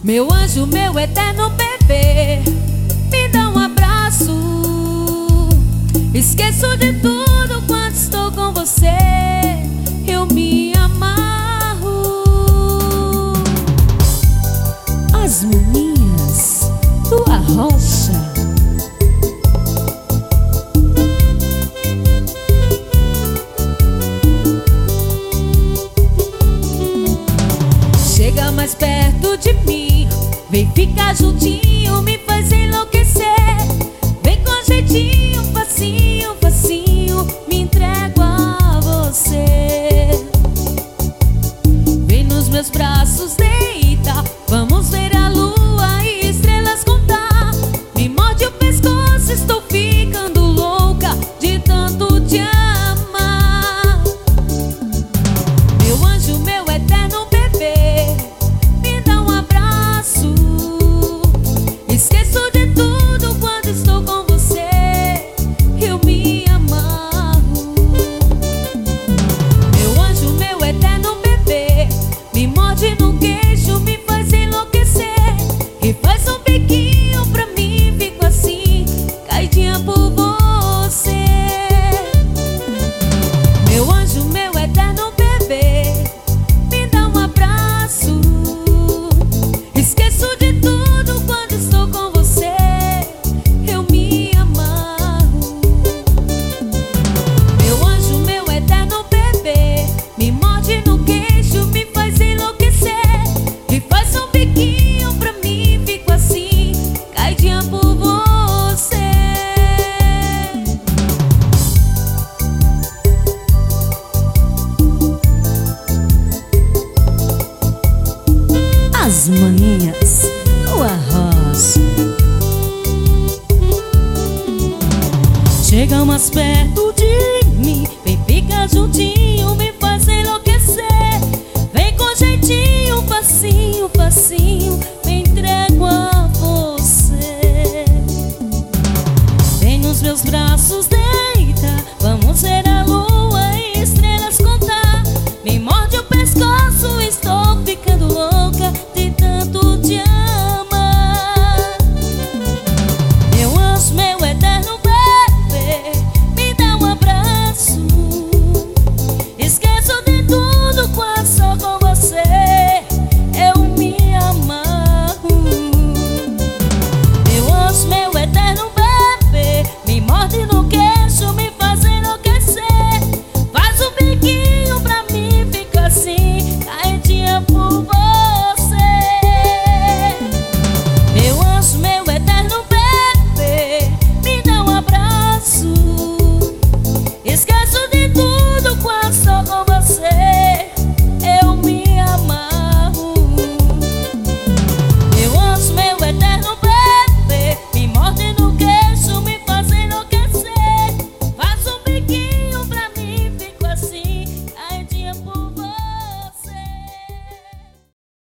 Meu anjo, meu eterno bebê, me dá um abraço. Esqueço de tudo quando estou com você, eu me amarro. As maninhas do Arrocha. Chega mais perto de mim, vem ficar juntinho, me faz enlouquecer. Vem com jeitinho, facinho, facinho, me entrego a você. Vem nos meus braços, deita, vamos ver a lua e estrelas contar. Me morde o pescoço, estou ficando louca de tanto te amar. Meu anjo, meu eterno bebê, me dá um abraço. Esqueço de tudo quando estou com você, eu me amarro. Meu anjo, meu eterno bebê, me morde no queixo, me faz enlouquecer. E faz um biquinho pra mim, fico assim, caidinha por você. Meu anjo, meu eterno bebê, me dá um abraço. Esqueço de tudo quando estou com você, eu me amarro. Meu anjo, meu eterno bebê, me morde no queixo, me faz enlouquecer. E faz um biquinho pra mim, fico assim, caidinha por você. As maninhas do Arrocha. Chega mais perto de mim, vem ficar juntinho, me faz enlouquecer. Vem com jeitinho, facinho, facinho,